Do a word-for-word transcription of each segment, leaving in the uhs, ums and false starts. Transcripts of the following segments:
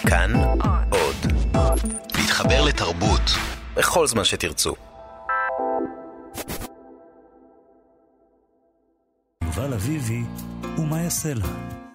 כאן עוד. להתחבר לתרבות בכל זמן שתרצו. יובל אביבי ומה יעשה לה.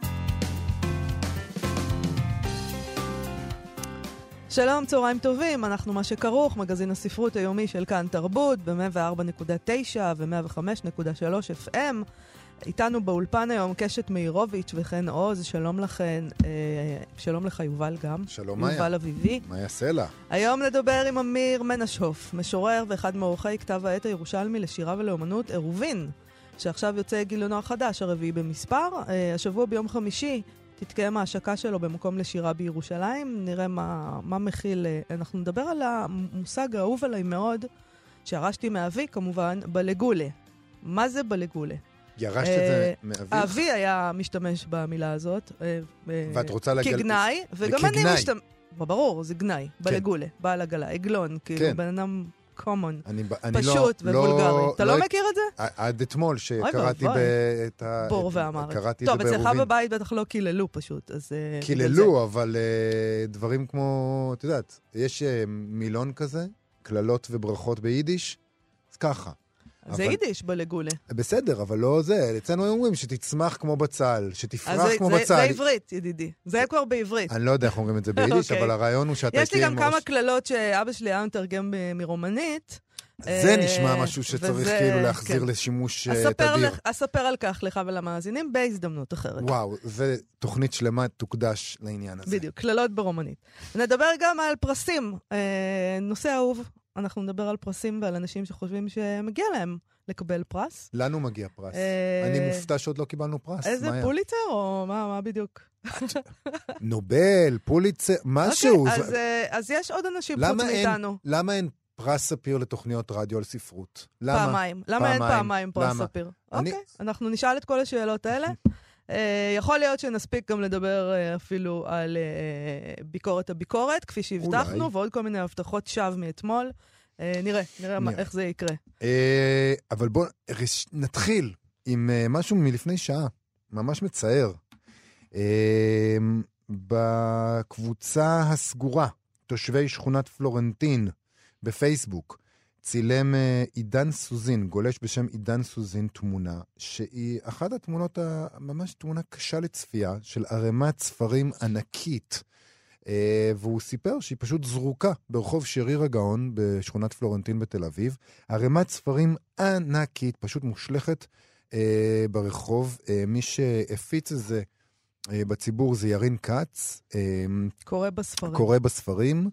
שלום, צהריים טובים, אנחנו מה שכרוך, מגזין הספרות היומי של כאן תרבות ב-מאה וארבע נקודה תשע ו-מאה וחמש נקודה שלוש אף אם. איתנו באולפן היום קשת מאירוביץ' וכן עוז, שלום לכן, אה, שלום לך יובל גם. שלום מאיה. יובל אביבי. מה יעשה לה? היום נדבר עם אמיר מנשוף, משורר ואחד מעורכי כתב העת הירושלמי לשירה ולאומנות עירובין, שעכשיו יוצא גיליונו החדש, הרביעי במספר. אה, השבוע ביום חמישי תתקיים ההשקה שלו במקום לשירה בירושלים. נראה מה, מה מכיל. אנחנו נדבר על המושג האהוב עליי מאוד, שהרשתי מאבי כמובן, בלגולה. מה זה בלגולה? ירשת את זה מאביך? אבי היה משתמש במילה הזאת. ואת רוצה לגל... כגנאי, וגם אני משתמש... ברור, זה גנאי, בלגולה, בעל עגלה, עגלון, כאילו בן אדם קומון, פשוט ובולגרי. אתה לא מכיר את זה? עד אתמול שקראתי את ה... בור ואמר. קראתי את טוב, זה בעירובין. אצלך בבית בטח לא קיללו פשוט. קיללו, אבל דברים כמו, את יודעת, יש מילון כזה, כללות וברכות ביידיש, אז ככה. זה יידיש בלגולה. בסדר, אבל לא זה. אצלנו אומרים שתצמח כמו בצל, שתפרח כמו בצל. זה עברית, ידידי. זה כבר בעברית. אני לא יודע איך אומרים את זה ביידיש, אבל הרעיון הוא שאתה... יש לי גם כמה כללות שאבא שלי היה מתרגם מרומנית. זה נשמע משהו שצריך כאילו להחזיר לשימוש תדיר. אספר על כך לך ולמאזינים בהזדמנות אחרת. וואו, זה תוכנית שלמה תוקדש לעניין הזה. בדיוק, כללות ברומנית. נדבר גם על פרסים. נושא אהוב. אנחנו נדבר על פרסים ועל אנשים שחושבים שמגיע להם לקבל פרס. לנו מגיע פרס. אני מופתע שעוד לא קיבלנו פרס. איזה פוליצר או מה, מה בדיוק? נובל, פוליצר, משהו. אז יש עוד אנשים חוץ מאיתנו. למה אין פרס ספיר לתוכניות רדיו על ספרות? פעמיים. למה אין פעמיים פרס ספיר? אוקיי, אנחנו נשאל את כל השאלות האלה. יכול להיות שנספיק גם לדבר אפילו על ביקורת הביקורת, כפי שהבטחנו, ועוד כל מיני הבטחות שווא מאתמול. נראה, נראה איך זה יקרה. אבל בואו נתחיל עם משהו מלפני שעה, ממש מצער. בקבוצה הסגורה, תושבי שכונת פלורנטין, בפייסבוק, צילם עידן סוזין, גולש בשם עידן סוזין, תמונה, שהיא אחת התמונות, ממש תמונה קשה לצפייה, של ערימת ספרים ענקית, והוא סיפר שהיא פשוט זרוקה ברחוב שריר הגאון, בשכונת פלורנטין בתל אביב, ערימת ספרים ענקית, פשוט מושלכת ברחוב. מי שהפיץ את זה בציבור זה ירין קץ. קורא בספרים. קורא בספרים.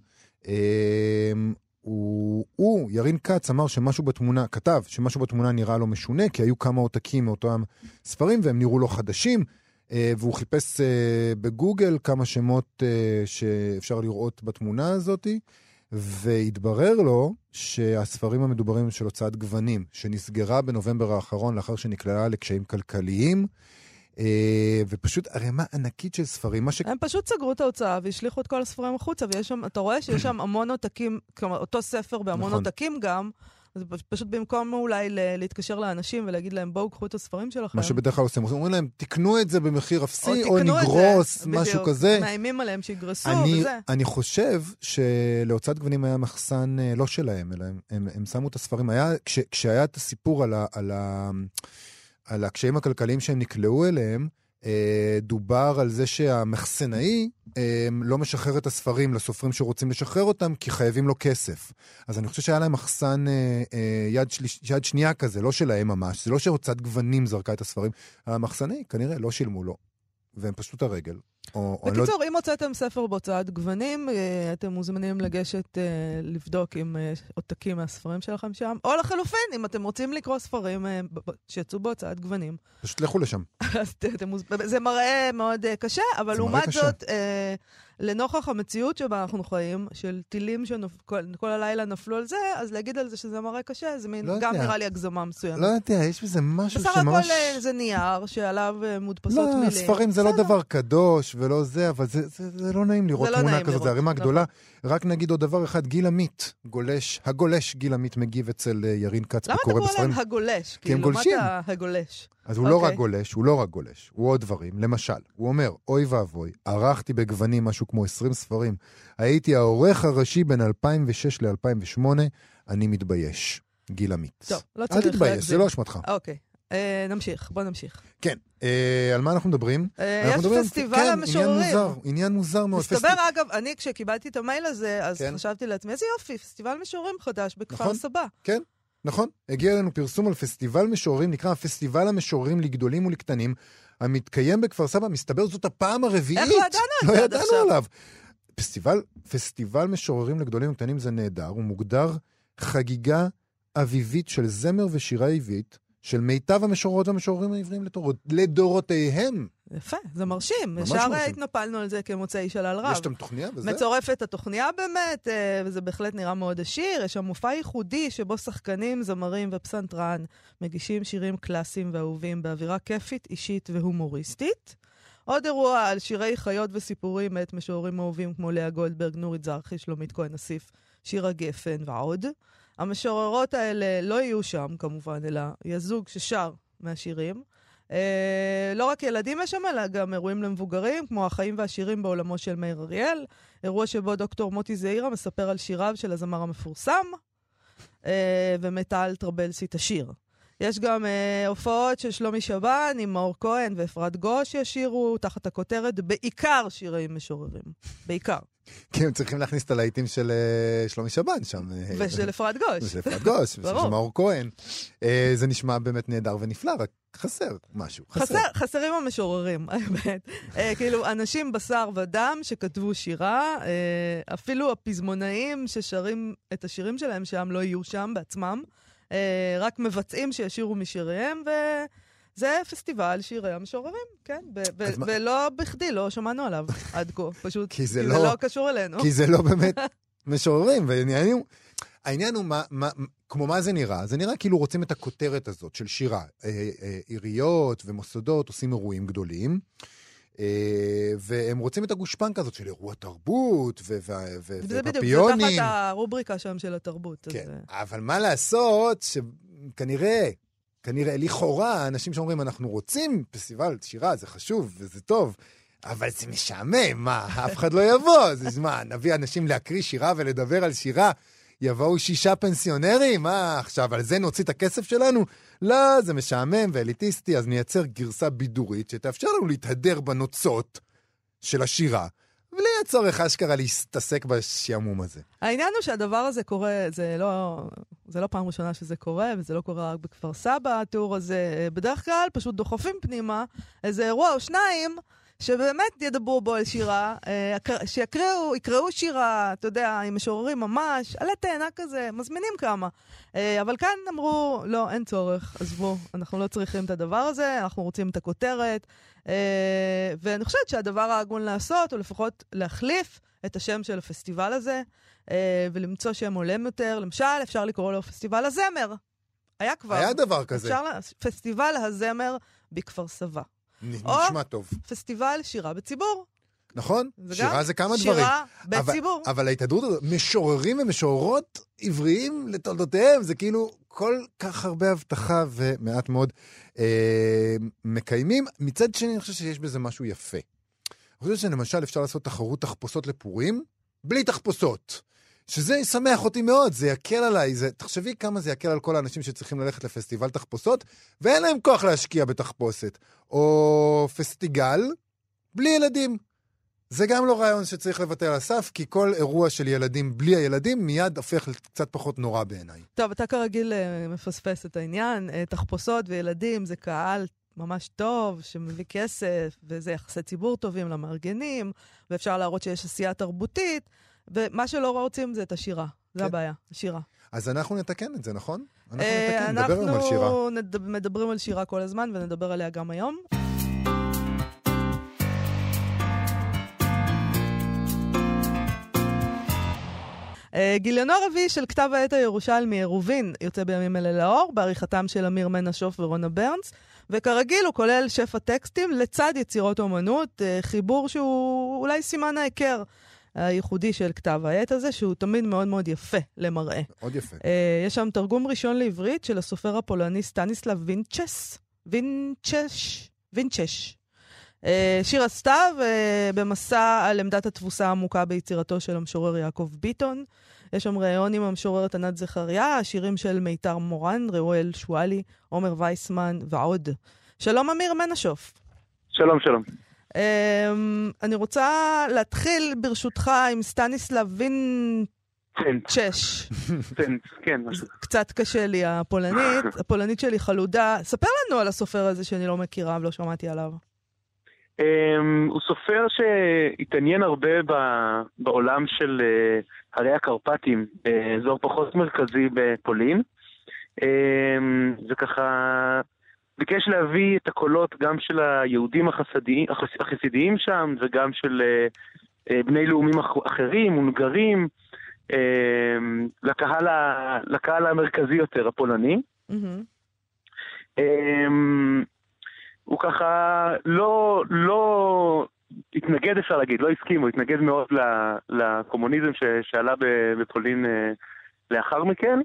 הוא, הוא, ירין קץ, אמר שמשהו בתמונה, כתב שמשהו בתמונה נראה לו משונה, כי היו כמה עותקים מאותם ספרים, והם נראו לו חדשים, והוא חיפש בגוגל כמה שמות שאפשר לראות בתמונה הזאת, והתברר לו שהספרים המדוברים של הוצאת גוונים, שנסגרה בנובמבר האחרון, לאחר שנקלעה לקשיים כלכליים, ופשוט ערימה ענקית של ספרים. הם פשוט סגרו את ההוצאה והשליחו את כל הספרים החוצה, ואתה רואה שיש שם המון עותקים, כלומר אותו ספר בהמון עותקים גם, אז פשוט במקום אולי להתקשר לאנשים ולהגיד להם בואו קחו את הספרים שלכם. מה שבדרך כלל עושים, אומרים להם תקנו את זה במחיר אפסי או נגרוס, משהו כזה. מאיימים עליהם שיגרסו וזה. אני חושב שלהוצאת גוונים היה מחסן לא שלהם, אלא הם שמו את הספרים. כשהיה את הסיפור על ה... על הקשיים הכלכליים שהם נקלעו אליהם, אה, דובר על זה שהמחסנאי אה, לא משחרר את הספרים לסופרים שרוצים לשחרר אותם, כי חייבים לו כסף. אז אני חושב שהיה להם מחסן אה, אה, יד, שליש, יד שנייה כזה, לא שלהם ממש, זה לא שהוצאת גוונים זרקה את הספרים, המחסנאי כנראה לא שילמו לו, והם פשוט הרגל. או, בקיצור, לא... אם הוצאתם ספר בהוצאת גוונים, אתם מוזמנים לגשת לבדוק עם עותקים מהספרים שלכם שם, או לחלופין, אם אתם רוצים לקרוא ספרים שיצאו בהוצאת גוונים. פשוט לכו לשם. זה מראה מאוד קשה, אבל לעומת זאת, לנוכח המציאות שבה אנחנו חיים, של טילים שכל הלילה נפלו על זה, אז להגיד על זה שזה מראה קשה, זה גם נראה לי הגזמה מסוימת. לא יודע, יש בזה משהו שממש... בסך הכל זה נייר שעליו מודפסות מילים. לא, ספרים זה לא דבר קדוש ולא זה, אבל זה לא נעים לראות תמונה כזאת, זה הרימה גדולה. רק נגיד עוד דבר אחד, גיל עמית, גולש, הגולש גיל עמית מגיב אצל ירין קץ וקורא בספרים. למה אתה קורא להם הגולש? כי הם גולשים. מה אתה הגולש? אז הוא לא רק גולש, הוא לא רק גולש, הוא עוד דברים. למשל, הוא אומר, אוי ואבוי, ערכתי בגוונים משהו כמו עשרים ספרים, הייתי העורך הראשי בין אלפיים ושש ל-אלפיים ושמונה, אני מתבייש. גיל עמית. טוב, לא צריך אל תתבייש, זה לא אשמתך. אוקיי, אה, נמשיך, בוא נמשיך. כן, אה, על מה אנחנו מדברים? אה, אנחנו יש מדברים, פסטיבל כן, המשוררים. עניין מוזר, עניין מוזר מאוד. מסתבר, פסטיב... אגב, אני כשקיבלתי את המייל הזה, אז כן. חשבתי לעצמי, איזה יופי, פסטיבל משוררים חדש בכפר נכון. סבא. כן, נכון. הגיע אלינו פרסום על פסטיבל משוררים, נקרא פסטיבל המשוררים לגדולים ולקטנים, המתקיים בכפר סבא, מסתבר זאת הפעם הרביעית. איך לא ידענו את זה לא עד ידענו עכשיו? עליו. פסטיבל, פסטיבל משוררים לגדולים ולקטנים זה נהדר, הוא מוגדר חגיגה אביבית של זמר ושירה עברית, של מיטב המשוררות והמשוררים העבריים לדורות, לדורותיהם. יפה, זה מרשים. ממש ישר מרשים. התנפלנו על זה כמוצאי שלל רב. יש שם תוכניה וזה? מצורפת התוכניה באמת, אה, וזה בהחלט נראה מאוד עשיר. יש שם מופע ייחודי שבו שחקנים, זמרים ופסנתרן מגישים שירים קלאסיים ואהובים באווירה כיפית, אישית והומוריסטית. עוד אירוע על שירי חיות וסיפורים מאת משוררים אהובים כמו לאה גולדברג, נורית זרחי, שלומית כהן אסיף, שירה גפן ועוד. המשוררות האלה לא יהיו שם כמובן, אלא יהיה זוג ששר מהשירים. אה, לא רק ילדים יש שם, אלא גם אירועים למבוגרים, כמו החיים והשירים בעולמו של מאיר אריאל, אירוע שבו דוקטור מוטי זעירה מספר על שיריו של הזמר המפורסם, אה, ומטל טרבלסי תשיר. יש גם אה, הופעות של שלומי שבן עם מאור כהן ואפרת גוש ישירו תחת הכותרת בעיקר שירים משוררים. בעיקר. כי הם צריכים להכניס את הלהיטים של uh, שלומי שבן שם. ושל אפרת גוש. ושל אפרת גוש, ושל מאור כהן. Uh, זה נשמע באמת נהדר ונפלא, רק חסר משהו. חסר. חסר, חסרים המשוררים, האמת. uh, כאילו, אנשים בשר ודם שכתבו שירה, uh, אפילו הפזמונאים ששרים את השירים שלהם שם לא יהיו שם בעצמם, uh, רק מבצעים שישירו משיריהם, ו... זה פסטיבל שירי המשוררים, כן? ב- ב- ולא בכדי, לא שמענו עליו עד כה, פשוט כי זה, כי לא, זה לא קשור אלינו. כי זה לא באמת משוררים, והעניין הוא, העניין הוא מה, מה, כמו מה זה נראה? זה נראה כאילו רוצים את הכותרת הזאת של שירה. אה, אה, עיריות ומוסדות עושים אירועים גדולים, אה, והם רוצים את הגושפנקה הזאת של אירוע תרבות ו- ו- ו- זה ופפיונים. בדיוק, זה תחת הרובריקה שם של התרבות. כן, אז... אבל מה לעשות שכנראה... כנראה, לכאורה, אנשים שאומרים, אנחנו רוצים פסטיבל שירה, זה חשוב וזה טוב, אבל זה משעמם, מה, אף אחד לא יבוא, אז מה, נביא אנשים להקריא שירה ולדבר על שירה, יבואו שישה פנסיונרים, מה, עכשיו, על זה נוציא את הכסף שלנו? לא, זה משעמם ואליטיסטי, אז נייצר גרסה בידורית שתאפשר לנו להתהדר בנוצות של השירה, בלי הצורך אשכרה להסתסק בשעמום הזה. העניין הוא שהדבר הזה קורה, זה לא, זה לא פעם ראשונה שזה קורה, וזה לא קורה רק בכפר סבא, התיאור הזה. בדרך כלל פשוט דוחפים פנימה איזה אירוע או שניים, שבאמת ידברו בו על שירה, שיקראו, יקראו שירה, אתה יודע, עם משוררים ממש, עלי תאנה כזה, מזמינים כמה. אבל כאן אמרו, לא, אין צורך, עזבו, אנחנו לא צריכים את הדבר הזה, אנחנו רוצים את הכותרת, ואני חושבת שהדבר ההגון לעשות, הוא לפחות להחליף את השם של הפסטיבל הזה, ולמצוא שם הולם יותר. למשל, אפשר לקרוא לו פסטיבל הזמר. היה כבר. היה דבר כזה. אפשר, פסטיבל הזמר בכפר סבא. נשמע טוב. פסטיבל שירה בציבור. נכון, שירה זה כמה שירה דברים. שירה בציבור. אבל, אבל ההתהדרות הזאת, משוררים ומשוררות עבריים לתולדותיהם, זה כאילו כל כך הרבה הבטחה ומעט מאוד אה, מקיימים. מצד שני, אני חושב שיש בזה משהו יפה. אני חושב שלמשל אפשר לעשות תחרות תחפושות לפורים, בלי תחפושות. שזה ישמח אותי מאוד, זה יקל עליי, זה, תחשבי כמה זה יקל על כל האנשים שצריכים ללכת לפסטיבל תחפושות, ואין להם כוח להשקיע בתחפושת. או פסטיגל, בלי ילדים. זה גם לא רעיון שצריך לבטל על הסף, כי כל אירוע של ילדים בלי הילדים מיד הופך קצת פחות נורא בעיניי. טוב, אתה כרגיל מפספס את העניין, תחפושות וילדים זה קהל ממש טוב, שמביא כסף, וזה יחסי ציבור טובים למארגנים, ואפשר להראות שיש עשייה תרבותית, ומה שלא רוצים זה את השירה. זה הבעיה, השירה. אז אנחנו נתקן את זה, נכון? אנחנו נתקן, נדבר היום על שירה. אנחנו מדברים על שירה כל הזמן, ונדבר עליה גם היום. גיליונו הרביעי של כתב העת הירושלמי עירובין יוצא בימים אלה לאור, בעריכתם של אמיר מנשוף ורונה ברנס, וכרגיל הוא כולל שפע טקסטים לצד יצירות אומנות, חיבור שהוא אולי סימן ההיכר הייחודי של כתב העת הזה, שהוא תמיד מאוד מאוד יפה למראה. מאוד יפה. יש שם תרגום ראשון לעברית של הסופר הפולני סטניסלב וינצ'ס, וינצ'ש, וינצ'ש. שיר הסתיו במסע על עמדת התבוסה העמוקה ביצירתו של המשורר יעקב ביטון. יש שם ראיון עם המשוררת ענת זכריה, השירים של מיתר מורן, ראואל שואלי, עומר וייסמן ועוד. שלום אמיר מנשוף. שלום, שלום. אני רוצה להתחיל ברשותך עם סטניסלב וינצ'ש. כן. קצת קשה לי הפולנית, הפולנית שלי חלודה. ספר לנו על הסופר הזה שאני לא מכירה ולא שמעתי עליו. הוא סופר שהתעניין הרבה בעולם של הרי הקרפטים, אזור פחות מרכזי בפולין. זה ככה ביקש להביא את הקולות גם של היהודים החסידיים שם, וגם של בני לאומים אחרים, הונגרים, לקהל, לקהל המרכזי יותר, הפולני. הוא ככה לא, לא התנגד, אפשר להגיד, לא הסכים, הוא התנגד מאוד לקומוניזם שעלה בפולין לאחר מכן,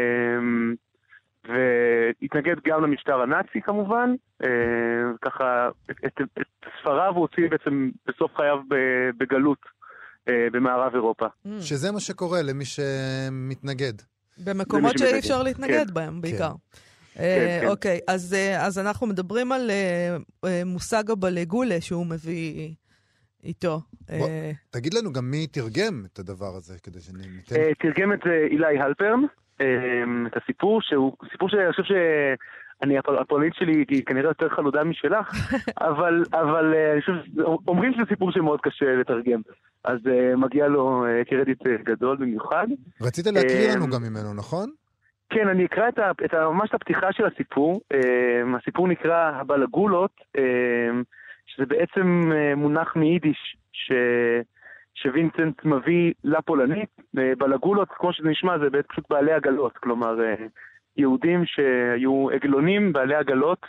והתנגד גם למשטר הנאצי כמובן, ככה את, את ספריו הוא הוציא בעצם בסוף חייו בגלות במערב אירופה. שזה מה שקורה למי שמתנגד. במקומות שאי אפשר להתנגד בהם בעיקר. אוקיי, אז אנחנו מדברים על מושג הבלגולה שהוא מביא איתו. תגיד לנו גם מי תרגם את הדבר הזה כדי שניתן. תרגם את אילי הלפרן, את הסיפור, שהוא סיפור שאני חושב שאני, הפולנית שלי היא כנראה יותר חלודה משלך, אבל, אבל אני חושב, אומרים שזה סיפור שמאוד קשה לתרגם, אז מגיע לו קרדיט גדול במיוחד. רצית להקריא לנו גם ממנו, נכון? כן, אני אקרא את, את, ממש את הפתיחה של הסיפור. הסיפור נקרא הבלגולות, שזה בעצם מונח מיידיש ש... שווינצנט מביא לפולנית. בלגולות, כמו שזה נשמע, זה פשוט בעלי עגלות, כלומר יהודים שהיו עגלונים, בעלי עגלות,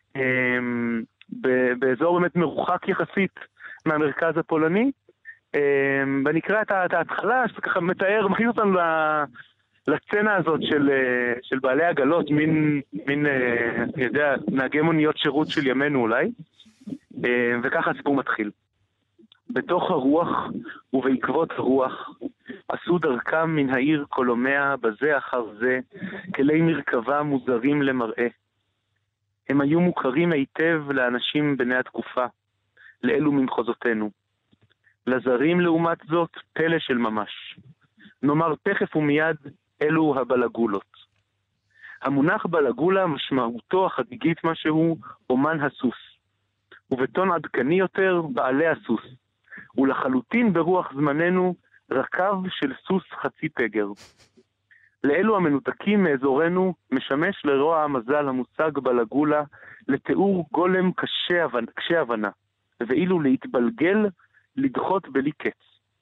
באזור באמת מרוחק יחסית מהמרכז הפולני. ואני אקרא את ההתחלה, שזה ככה מתאר, מכניס אותנו לסצנה הזאת של, של בעלי עגלות, מין, מין, אני יודע, נהגי מוניות שירות של ימינו אולי, וככה הסיפור מתחיל. בתוך הרוח ובעקבות הרוח עשו דרכם מן העיר קולומיה בזה אחר זה כלי מרכבה מוזרים למראה. הם היו מוכרים היטב לאנשים בני התקופה, לאלו ממחוזותינו. לזרים לעומת זאת פלא של ממש. נאמר תכף ומיד אלו הבלגולות. המונח בלגולה משמעותו החגיגית משהו אומן הסוס, ובטון עדכני יותר בעלי הסוס, ולחלוטין ברוח זמננו רכב של סוס חצי פגר. לאלו המנותקים מאזורנו משמש לרוע המזל המושג בלגולה לתיאור גולם קשה הבנה, קשה הבנה, ואילו להתבלגל לדחות בלי קץ.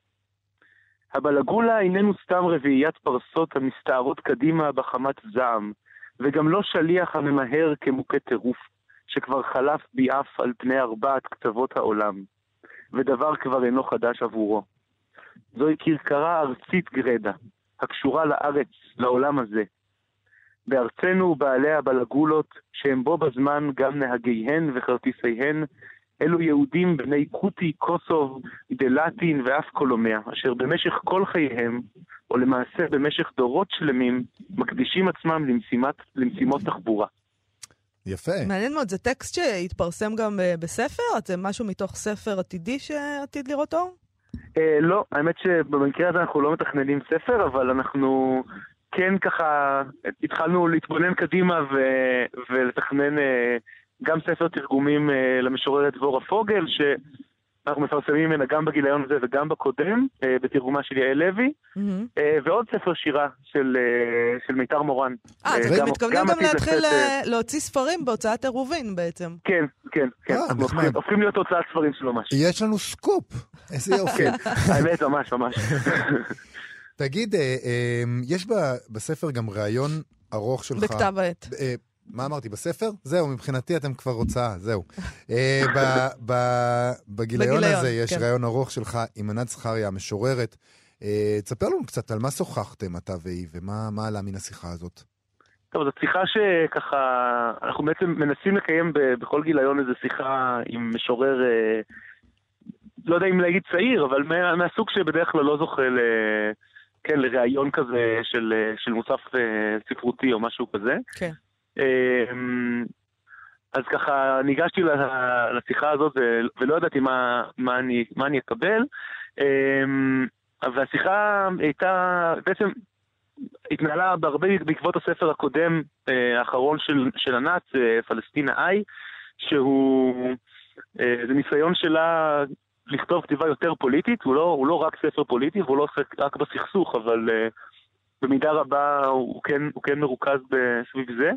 הבלגולה איננו סתם רביעיית פרסות המסתערות קדימה בחמת זעם, וגם לא שליח הממהר כמוכה טירוף, שכבר חלף ביעף על פני ארבעת קצוות העולם, ודבר כבר אינו חדש עבורו. זוהי כרכרה ארצית גרדה, הקשורה לארץ, לעולם הזה. בארצנו בעלי הבלגולות, שהם בו בזמן גם נהגיהן וכרטיסיהן, אלו יהודים בני קוטי, קוסוב, דלטין ואף קולומיה, אשר במשך כל חייהם, או למעשה במשך דורות שלמים, מקדישים עצמם למשימת, למשימות תחבורה. יפה. מעניין מאוד, זה טקסט שהתפרסם גם בספר? זה משהו מתוך ספר עתידי שעתיד לראותו? אה, לא, האמת שבמקרה הזה אנחנו לא מתכננים ספר, אבל אנחנו כן ככה התחלנו להתבונן קדימה ו- ולתכנן אה, גם ספר תרגומים אה, למשוררת דבורה פוגל, שאנחנו מפרסמים ממנה גם בגיליון הזה וגם בקודם, אה, בתרגומה של יעל לוי, mm-hmm. אה, ועוד ספר שירה של, אה, של מיתר מורן. אה, אז אתם מתכוונים גם, גם להתחיל לפת, להוציא ספרים בהוצאת עירובין בעצם. כן, כן, כן. אה, אנחנו הופכים, הופכים להיות הוצאת ספרים של ממש. יש לנו סקופ, איזה יופי. האמת, ממש, ממש. תגיד, יש בספר גם ראיון ארוך שלך. בכתב העת. מה אמרתי, בספר? זהו, מבחינתי אתם כבר הוצאה, זהו. בגיליון הזה יש ראיון ארוך שלך עם ענת זכריה, המשוררת. תספר לנו קצת על מה שוחחתם אתה והיא, ומה עלה מן השיחה הזאת. טוב, זו שיחה שככה, אנחנו בעצם מנסים לקיים בכל גיליון איזו שיחה עם משורר, לא יודע אם להגיד צעיר, אבל מה, מהסוג שבדרך כלל לא זוכה ל, כן, לראיון כזה של, של מוסף ספרותי או משהו כזה. כן. אז ככה ניגשתי לשיחה הזאת ולא ידעתי מה, מה, אני, מה אני אקבל. והשיחה הייתה בעצם... התנהלה בהרבה בעקבות הספר הקודם, האחרון של, של ענת, פלסטינה איי, שהוא, זה ניסיון שלה לכתוב כתיבה יותר פוליטית, הוא לא, הוא לא רק ספר פוליטי, והוא לא עוסק רק בסכסוך, אבל במידה רבה הוא כן, הוא כן מרוכז בסביב זה.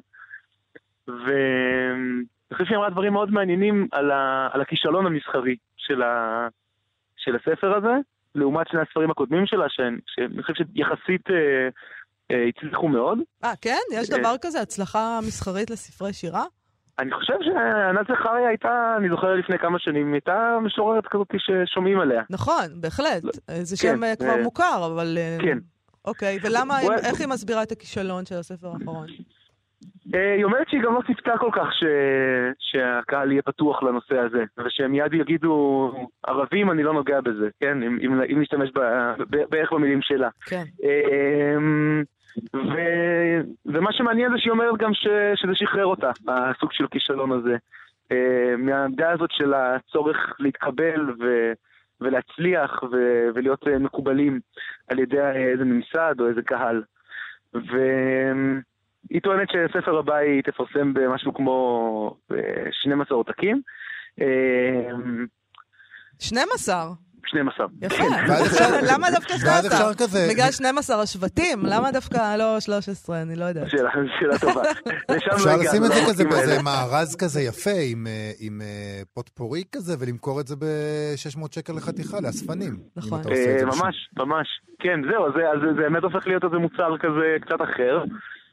ואני חושב שהיא אמרה דברים מאוד מעניינים על, ה, על הכישלון המסחרי של, ה, של הספר הזה, לעומת שני הספרים הקודמים שלה, שאני חושב שיחסית אה, אה, הצליחו מאוד. אה, כן? יש דבר כזה? הצלחה מסחרית לספרי שירה? אני חושב שענת זכריה הייתה, אני זוכר לפני כמה שנים, הייתה משוררת כזאת ששומעים עליה. נכון, בהחלט. זה שם כבר מוכר, אבל... כן. אוקיי, ולמה, איך היא מסבירה את הכישלון של הספר האחרון? היא אומרת שהיא גם לא ציפתה כל כך ש... שהקהל יהיה פתוח לנושא הזה, ושהם מיד יגידו, ערבים אני לא נוגע בזה, כן? אם, אם, אם נשתמש ב... בערך במילים שלה. כן. ו... ומה שמעניין זה שהיא אומרת גם ש... שזה שחרר אותה, הסוג של כישלון הזה. מהעמדה הזאת של הצורך להתקבל ו... ולהצליח ו... ולהיות מקובלים על ידי איזה ממסד או איזה קהל. ו... היא טוענת שספר הבא היא תפרסם במשהו כמו שנים עשר עותקים. שנים עשר? שנים עשר. יפה. למה דווקא שנים עשר? בגלל שנים עשר השבטים? למה דווקא לא שלוש עשרה? אני לא יודעת. שאלה טובה. אפשר לשים את זה כזה באיזה מארז כזה יפה, עם פוטפורי כזה, ולמכור את זה ב-שש מאות שקל לחתיכה, לאספנים. נכון. ממש, ממש. כן, זהו, זה באמת הופך להיות איזה מוצר כזה קצת אחר.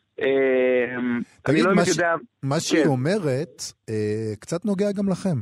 תגיד, מה שהיא אומרת קצת נוגע גם לכם.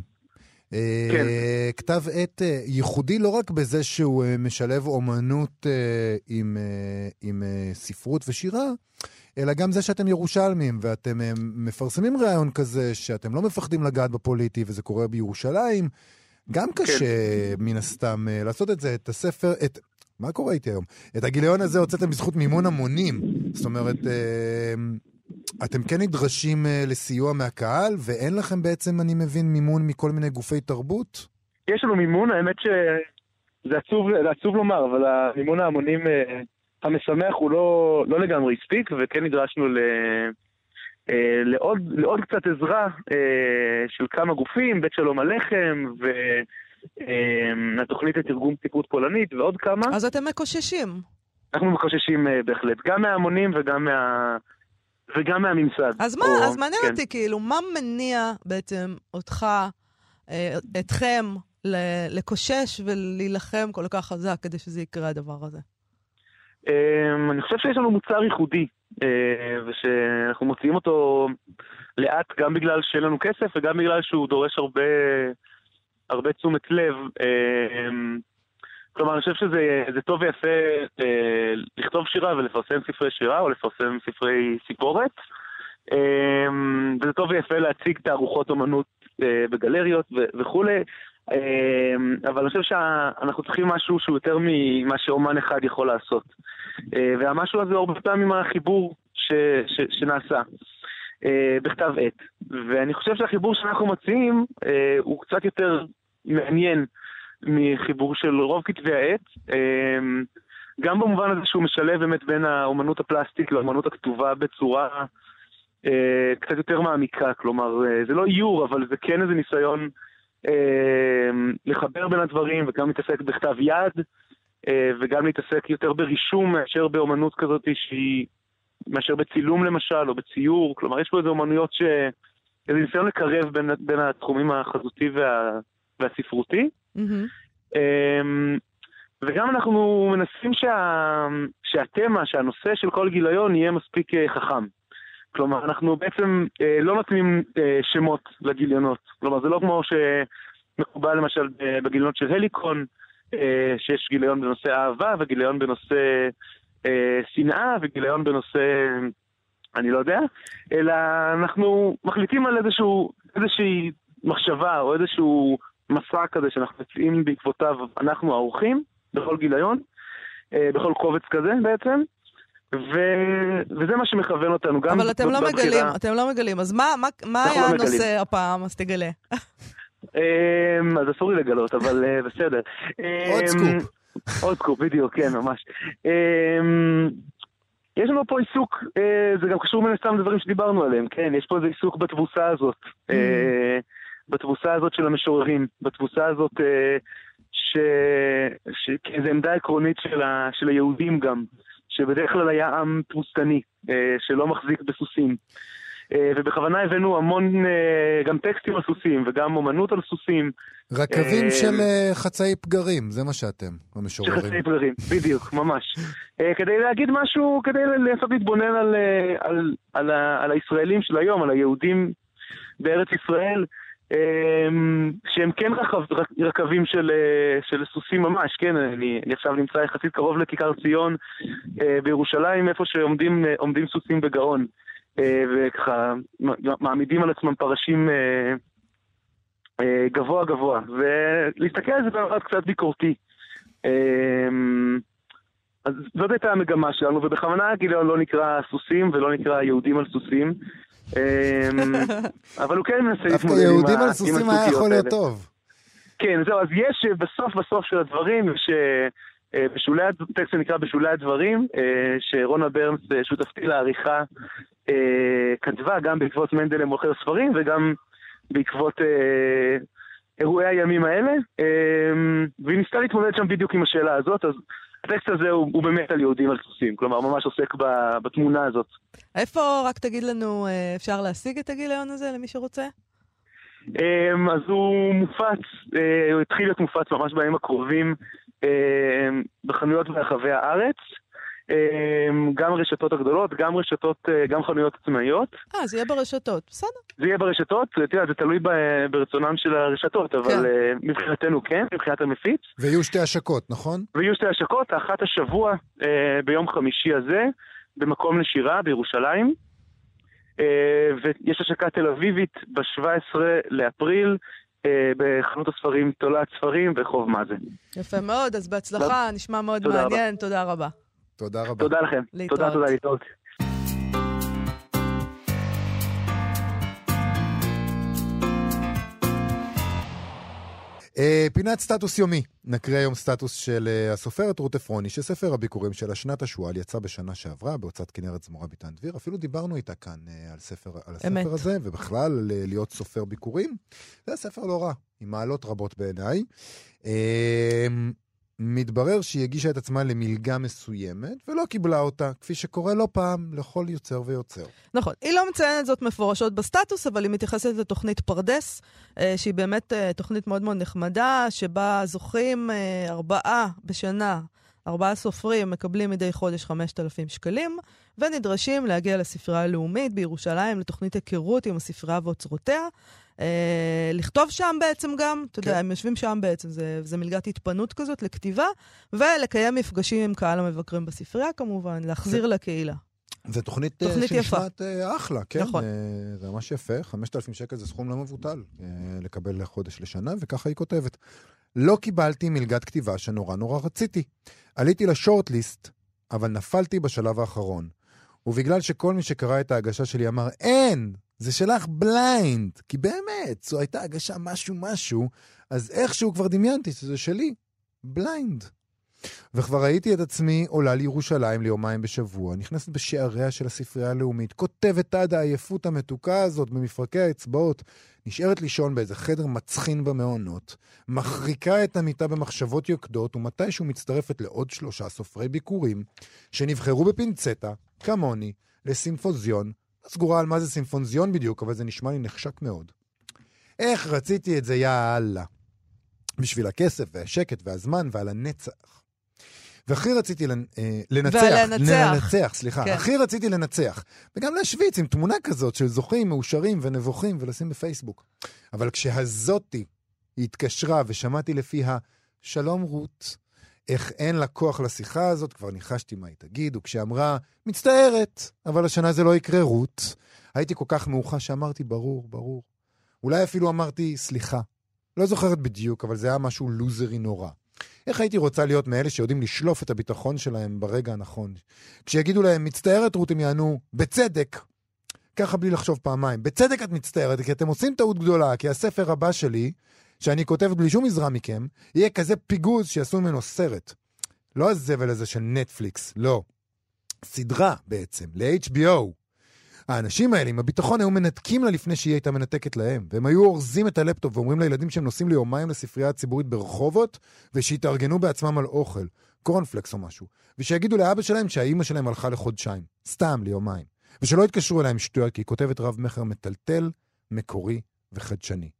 כתב עת ייחודי לא רק בזה שהוא משלב אומנות עם ספרות ושירה, אלא גם זה שאתם ירושלמים ואתם מפרסמים רעיון כזה שאתם לא מפחדים לגעת בפוליטי, וזה קורה בירושלים. גם קשה מן הסתם לעשות את זה, את הספר, את... מה קורה איתי היום? את הגיליון הזה הוצאתם בזכות מימון המונים. זאת אומרת, אתם כן נדרשים לסיוע מהקהל, ואין לכם בעצם, אני מבין, מימון מכל מיני גופי תרבות? יש לנו מימון, האמת שזה עצוב, זה עצוב לומר, אבל המימון המונים המשמח הוא לא, לא לגמרי הספיק, וכן נדרשנו ל... לעוד, לעוד קצת עזרה של כמה גופים, בית שלום הלחם, ו... התוכנית לתרגום ספרות פולנית ועוד כמה. אז אתם מקוששים. אנחנו מקוששים בהחלט, גם מההמונים וגם מה... וגם מהממסד. אז מה, אז מעניין אותי, כאילו, מה מניע בעצם אותך, אתכם, לקושש ולהילחם כל כך חזק כדי שזה יקרה הדבר הזה? אני חושב שיש לנו מוצר ייחודי, ושאנחנו מוציאים אותו לאט גם בגלל שאין לנו כסף, וגם בגלל שהוא דורש הרבה... הרבה תשומת לב. כלומר, אני חושב שזה טוב ויפה לכתוב שירה ולפרסם ספרי שירה או לפרסם ספרי סיפורת. וזה טוב ויפה להציג תערוכות אומנות בגלריות וכו'. אבל אני חושב שאנחנו צריכים משהו שהוא יותר ממה שאומן אחד יכול לעשות. והמשהו הזה הרבה פעמים החיבור שנעשה. בכתב עת. ואני חושב שהחיבור שאנחנו מציעים הוא קצת יותר מעניין מחיבור של רוב כתבי העת, גם במובן הזה שהוא משלב באמת בין האומנות הפלסטית לאומנות הכתובה בצורה קצת יותר מעמיקה. כלומר, זה לא איור, אבל זה כן איזה ניסיון לחבר בין הדברים, וגם להתעסק בכתב יד, וגם להתעסק יותר ברישום מאשר באומנות כזאת שהיא מאשר בצילום למשל, או בציור. כלומר, יש פה איזה אומנויות ש... איזה ניסיון לקרב בין, בין התחומים החזותי וה... והספרותי. Mm-hmm. וגם אנחנו מנסים שה... שהתמה, שהנושא של כל גיליון יהיה מספיק חכם. כלומר, אנחנו בעצם לא נותנים שמות לגיליונות. כלומר, זה לא כמו שמקובל למשל בגיליונות של הליקון, שיש גיליון בנושא אהבה וגיליון בנושא... שנאה וגיליון בנושא אני לא יודע, אלא אנחנו מחליטים על איזשהו, איזושהי מחשבה או איזשהו מסע כזה שאנחנו יוצאים בעקבותיו, אנחנו האורחים, בכל גיליון, בכל קובץ כזה בעצם, ו... וזה מה שמכוון אותנו. גם אבל אתם לא בבחירה... מגלים, אתם לא מגלים, אז מה, מה, מה היה לא הנושא מגלים. הפעם? אז תגלה. אז אסור לי לגלות, אבל בסדר. עוד סקופ. עוד סקופ, בדיוק, כן, ממש. יש לנו פה עיסוק, זה גם קשור מן הסתם לדברים שדיברנו עליהם, כן? יש פה איזה עיסוק בתבוסה הזאת, בתבוסה הזאת של המשוררים, בתבוסה הזאת שכאיזו עמדה עקרונית של היהודים גם, שבדרך כלל היה עם תבוסתני, שלא מחזיק בסוסים. ובכוונה הבאנו המון גם טקסטים על סוסים וגם אומנות על סוסים. רכבים של חצאי פגרים, זה מה שאתם, המשוררים. של חצאי פגרים, בדיוק, ממש. כדי להגיד משהו, כדי לעשות להתבונן על, על, על, על הישראלים של היום, על היהודים בארץ ישראל, שהם כן רכב, רכבים של, של סוסים ממש, כן, אני, אני עכשיו נמצא יחסית קרוב לכיכר ציון בירושלים, איפה שעומדים עומדים סוסים בגאון. וככה מעמידים על עצמם פרשים גבוה גבוה, ולהסתכל על זה במבט קצת ביקורתי. אז זאת הייתה המגמה שלנו, ובכוונה הגיליון לא נקרא סוסים ולא נקרא יהודים על סוסים, אבל הוא כן מנסה להתמודד עם הסוסיות האלה. יהודים על סוסים היה יכול להיות טוב. כן, זהו, אז יש בסוף בסוף של הדברים, ש... בשולי, טקסט שנקרא בשולי הדברים, שרונה ברנס, שותפתי לעריכה, כתבה גם בעקבות מנדל מוכר ספרים, וגם בעקבות אירועי הימים האלה, והיא ניסתה להתמודד שם בדיוק עם השאלה הזאת, אז הטקסט הזה הוא, הוא באמת על יהודים על סוסים, כלומר ממש עוסק בתמונה הזאת. איפה, רק תגיד לנו, אפשר להשיג את הגיליון הזה למי שרוצה? אז הוא מופץ, הוא התחיל להיות מופץ ממש בימים הקרובים, בחנויות ברחבי הארץ, גם רשתות הגדולות, גם רשתות, גם חנויות עצמאיות. אה, זה יהיה ברשתות, בסדר. זה יהיה ברשתות, תראה, זה תלוי ברצונם של הרשתות, אבל מבחינתנו כן, מבחינת המפיץ. ויהיו שתי השקות, נכון? ויהיו שתי השקות, האחת השבוע ביום חמישי הזה, במקום לשירה בירושלים, ויש השקה תל אביבית ב-שבעה עשר לאפריל, בחנות הספרים, תולעת ספרים וחוב מה זה. יפה מאוד, אז בהצלחה, נשמע מאוד מעניין, תודה רבה. תודה רבה. תודה לכם. תודה, תודה, להתראות. פינת סטטוס יומי. נקריא היום סטטוס של הסופרת רות עפרוני, שספר הביקורים של השנת השועל יצא בשנה שעברה, בהוצאת כנרת זמורה ביתן דביר. אפילו דיברנו איתה כאן על ספר, על הספר הזה, ובכלל להיות סופר ביקורים. זה ספר לא רע, עם מעלות רבות בעיניי. מתברר שהיא הגישה את עצמה למלגה מסוימת, ולא קיבלה אותה, כפי שקורה לא פעם, לכל יוצר ויוצר. נכון. היא לא מציינת זאת מפורשות בסטטוס, אבל היא מתייחסת לתוכנית פרדס, שהיא באמת תוכנית מאוד מאוד נחמדה, שבה זוכים ארבעה בשנה, ארבעה סופרים מקבלים מדי חודש חמשת אלפים שקלים, ונדרשים להגיע לספרייה הלאומית בירושלים, לתוכנית היכרות עם הספרייה ואוצרותיה, אה, לכתוב שם בעצם גם, אתה יודע, הם יושבים שם בעצם, זה, זה מלגת התפנות כזאת לכתיבה, ולקיים מפגשים עם קהל המבקרים בספרייה כמובן, להחזיר לקהילה. זה תוכנית, תוכנית שנשמעת יפה. אחלה, כן. נכון. זה ממש יפה, חמשת אלפים שקל זה סכום לא מבוטל, לקבל לחודש לשנה, וככה היא כותבת. לא קיבלתי מלגת כתיבה שנורא נורא רציתי. עליתי לשורטליסט, אבל נפלתי בשלב האחרון. ובגלל שכל מי שקרא את ההגשה שלי אמר, אין, זה שלך בליינד, כי באמת, זו הייתה הגשה משהו משהו, אז איכשהו כבר דמיינתי שזה שלי, בליינד. וכבר ראיתי את עצמי עולה לירושלים ליומיים בשבוע, נכנסת בשעריה של הספרייה הלאומית, כותבת עד העייפות המתוקה הזאת במפרקי האצבעות, נשארת לישון באיזה חדר מצחין במעונות, מחריקה את המיטה במחשבות יוקדות, ומתישהו מצטרפת לעוד שלושה סופרי ביקורים, שנבחרו בפינצטה, כמוני, לסימפוזיון, סגורה על מה זה סימפוזיון בדיוק, אבל זה נשמע לי נחשק מאוד. איך רציתי את זה, יא אללה. בשביל הכסף והשקט והזמן ועל הנצח. והכי רציתי לנ... לנצח, ולנצח. לנצח, סליחה. כן. הכי רציתי לנצח. וגם להשוויץ עם תמונה כזאת של זוכים, מאושרים ונבוכים ולשים בפייסבוק. אבל כשהזאתי התקשרה ושמעתי לפיה, שלום רות, איך אין לה כוח לשיחה הזאת, כבר ניחשתי מה היא תגיד, וכשאמרה, מצטערת, אבל השנה זה לא יקרה רות, הייתי כל כך מאוחה שאמרתי, ברור, ברור. אולי אפילו אמרתי, סליחה. לא זוכרת בדיוק, אבל זה היה משהו לוזרי נורא. איך הייתי רוצה להיות מאלה שיודעים לשלוף את הביטחון שלהם ברגע הנכון? כשיגידו להם, מצטערת רות, הם יענו, בצדק. ככה בלי לחשוב פעמיים. בצדק את מצטערת, כי אתם עושים טעות גדולה, כי הספר הבא שלי, שאני כותב בלי שום עזרה מכם, יהיה כזה פיגוז שיעשו ממנו סרט. לא הזבל הזה של נטפליקס, לא. סדרה בעצם, ל-אייץ' בי או. האנשים האלה עם הביטחון היו מנתקים לה לפני שהיא הייתה מנתקת להם, והם היו אורזים את הלפטופ ואומרים לילדים שהם נוסעים ליומיים לספרייה הציבורית ברחובות, ושהתארגנו בעצמם על אוכל, קורנפלקס או משהו, ושיגידו לאבא שלהם שהאימא שלהם הלכה לחודשיים, סתם ליומיים, ושלא יתקשרו אליהם שטויות, כי היא כותבת רב מחר מטלטל, מקורי וחדשני.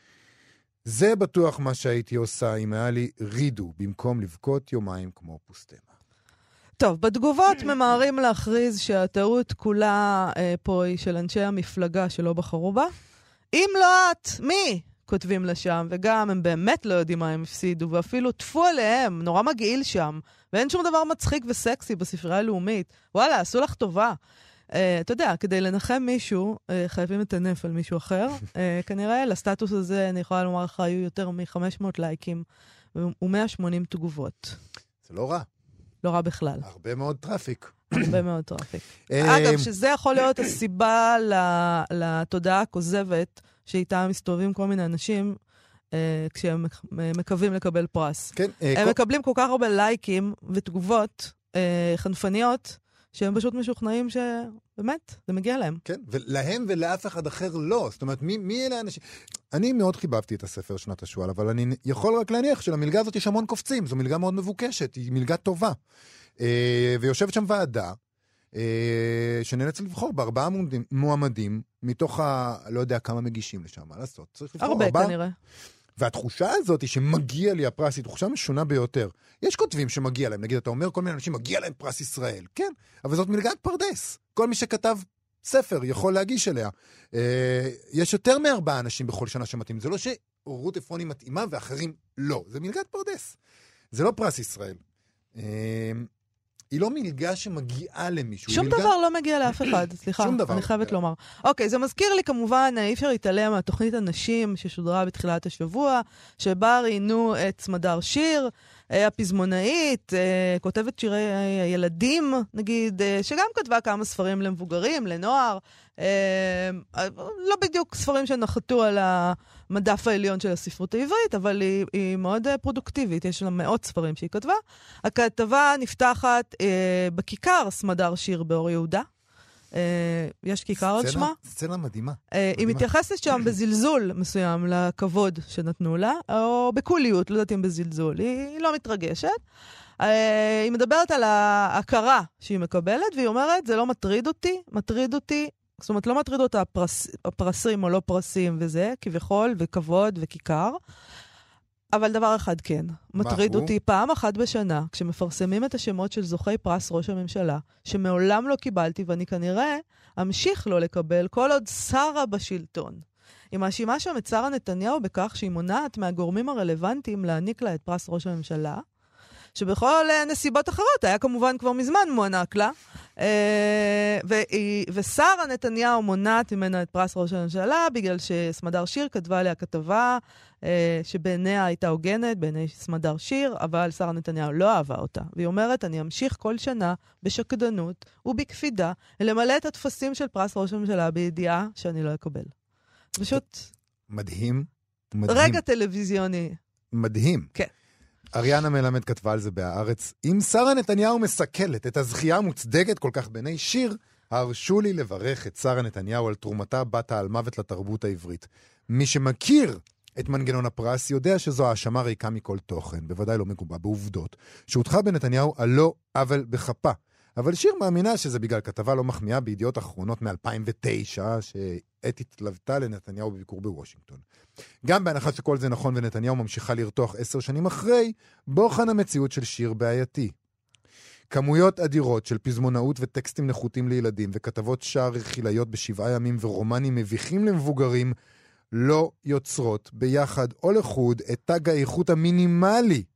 זה בטוח מה שהייתי עושה אם היה לי רידו, במקום לבכות יומיים כמו פוסטמה. טוב, בתגובות ממהרים להכריז שהטעות כולה אה, פה היא של אנשי המפלגה שלא בחרו בה. אם לא את, מי? כותבים לשם, וגם הם באמת לא יודעים מה הם הפסידו, ואפילו תפו עליהם, נורא מגעיל שם, ואין שום דבר מצחיק וסקסי בספרייה הלאומית. וואלה, עשו לך טובה. Uh, אתה יודע, כדי לנחם מישהו, uh, חייבים לטנף על מישהו אחר. Uh, כנראה לסטטוס הזה, אני יכולה לומר לך, היו יותר מ-חמש מאות לייקים ו-מאה ושמונים תגובות. זה לא רע. לא רע בכלל. הרבה מאוד טראפיק. הרבה מאוד טראפיק. אגב, שזה יכול להיות הסיבה לתודעה הכוזבת, שאיתה מסתובבים כל מיני אנשים, כשהם מקווים לקבל פרס. הם מקבלים כל כך הרבה לייקים ותגובות חנפניות, שהם פשוט משוכנעים שבאמת, זה מגיע להם. כן, ולהם ולאף אחד אחר לא. זאת אומרת, מי, מי אלה האנשים? אני מאוד חיבבתי את הספר שנת השואל, אבל אני יכול רק להניח שלמלגה הזאת יש המון קופצים. זו מלגה מאוד מבוקשת, היא מלגה טובה. אה, ויושבת שם ועדה, אה, שנאלץ לבחור בארבעה מועמדים, מתוך ה... לא יודע כמה מגישים לשם, מה לעשות? צריך לבחור הרבה ארבעה. כנראה. והתחושה הזאת היא שמגיע לי הפרס, היא תחושה משונה ביותר. יש כותבים שמגיע להם, נגיד, אתה אומר, כל מיני אנשים מגיע להם פרס ישראל. כן, אבל זאת מלגת פרדס. כל מי שכתב ספר יכול להגיש אליה. אה, יש יותר מארבעה אנשים בכל שנה שמתאים. זה לא שרות אפרוני מתאימה ואחרים לא. זה מלגת פרדס. זה לא פרס ישראל. אה, היא לא מלגה שמגיעה למישהו. שום מלגה... דבר לא מגיע לאף אחד, סליחה, שום דבר. אני חייבת לומר. אוקיי, זה מזכיר לי כמובן, אי אפשר להתעלם מהתוכנית הנשים ששודרה בתחילת השבוע, שבה ראינו את סמדר שיר, הפזמונאית, כותבת שירי ילדים, נגיד, שגם כתבה כמה ספרים למבוגרים, לנוער, לא בדיוק ספרים שנחתו על המדף העליון של הספרות העברית, אבל היא, היא מאוד פרודוקטיבית, יש לה מאות ספרים שהיא כתבה. הכתבה נפתחת בכיכר סמדר שיר באור יהודה, יש כיכר על שמה. סצנה מדהימה. היא מתייחסת שם בזלזול מסוים לכבוד שנתנו לה, או בקוליות, לא יודעת אם בזלזול, היא לא מתרגשת. היא מדברת על ההכרה שהיא מקבלת, והיא אומרת, זה לא מטריד אותי, מטריד אותי, זאת אומרת, לא מטריד אותה הפרס, הפרסים או לא פרסים וזה, כביכול, וכבוד וכיכר. אבל דבר אחד כן, מטריד אותי פעם אחת בשנה, כשמפרסמים את השמות של זוכי פרס ראש הממשלה, שמעולם לא קיבלתי, ואני כנראה אמשיך לא לקבל, כל עוד שרה בשלטון. היא מאשימה שם את שרה נתניהו בכך שהיא מונעת מהגורמים הרלוונטיים להעניק לה את פרס ראש הממשלה, שבכל נסיבות אחרות היה כמובן כבר מזמן מוענק לה, ושרה נתניהו מונעת ממנה את פרס ראש הממשלה, בגלל שסמדר שיר כתבה עליה כתבה, שבעיניה הייתה הוגנת, בעיני סמדר שיר, אבל שרה נתניהו לא אהבה אותה. והיא אומרת, אני אמשיך כל שנה בשקדנות ובקפידה, למלא את התפסים של פרס ראש הממשלה בידיעה שאני לא אקבל. פשוט... מדהים. מדהים. רגע טלוויזיוני. מדהים. כן. אריאנה מלמד כתבה על זה בהארץ. אם שרה נתניהו מסכלת את הזכייה המוצדקת כל כך בעיני שיר, הרשו לי לברך את שרה נתניהו על תרומתה בת העל מוות לתרבות העברית. מי שמכיר את מנגנון הפרס יודע שזו האשמה ריקה מכל תוכן, בוודאי לא מגובה בעובדות, שהותחה בנתניהו על לא עוול בכפה. אבל שיר מאמינה שזה בגלל כתבה לא מחמיאה בידיעות אחרונות מ-אלפיים ותשע, שאתי התלוותה לנתניהו בביקור בוושינגטון. גם בהנחה שכל זה נכון ונתניהו ממשיכה לרתוח עשר שנים אחרי, בוחן המציאות של שיר בעייתי. כמויות אדירות של פזמונאות וטקסטים נחותים לילדים, וכתבות שער רכיליות בשבעה ימים ורומנים מביכים למבוגרים, לא יוצרות ביחד או לחוד את תג האיכות המינימלי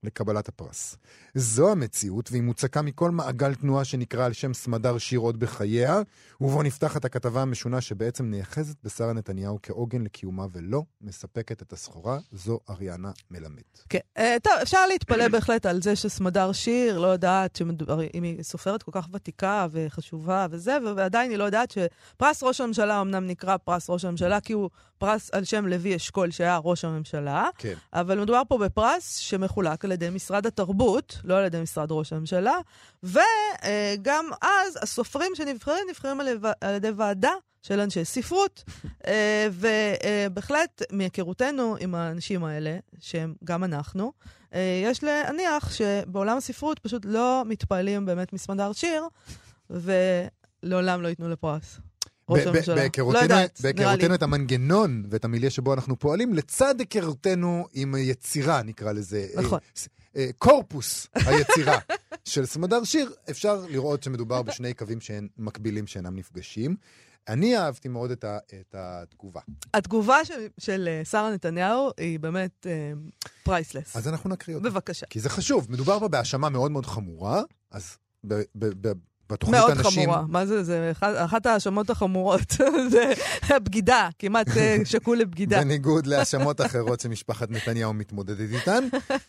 לקבלת הפרס. זו המציאות, והיא מוצקה מכל מעגל תנועה שנקרא על שם סמדר שיר עוד בחייה, ובו נפתחת הכתבה המשונה שבעצם נאחזת בשרה נתניהו כעוגן לקיומה ולא מספקת את הסחורה. זו אריאנה מלמד. כן, טוב, אפשר להתפלא בהחלט על זה שסמדר שיר לא יודעת אם היא סופרת כל כך ותיקה וחשובה וזה, ועדיין היא לא יודעת שפרס ראש הממשלה אמנם נקרא פרס ראש הממשלה, כי הוא פרס על שם לוי אשכול שהיה ראש הממשלה, כן. אבל מדובר פה בפרס שמחולק על ידי משרד התרבות, לא על ידי משרד ראש הממשלה, וגם אז הסופרים שנבחרים נבחרים על ידי ועדה של אנשי ספרות, ובהחלט מהיכרותנו עם האנשים האלה, שהם גם אנחנו, יש להניח שבעולם הספרות פשוט לא מתפעלים באמת מסמדר שיר, ולעולם לא ייתנו לפרס. בהיכרותנו את המנגנון ואת המיליה שבו אנחנו פועלים, לצד היכרותנו עם יצירה, נקרא לזה, קורפוס היצירה של סמדר שיר, אפשר לראות שמדובר בשני קווים שהם מקבילים שאינם נפגשים. אני אהבתי מאוד את, ה, את התגובה. התגובה של, של שרה נתניהו היא באמת פרייסלס. אז אנחנו נקריא אותה. בבקשה. כי זה חשוב. מדובר בה בהאשמה מאוד מאוד חמורה, אז ב, ב, ב, בתוכנית מאוד אנשים... מאוד חמורה. מה זה? זה אחת, אחת ההאשמות החמורות. זה בגידה, כמעט שקול לבגידה. בניגוד להאשמות אחרות שמשפחת נתניהו מתמודדת איתן.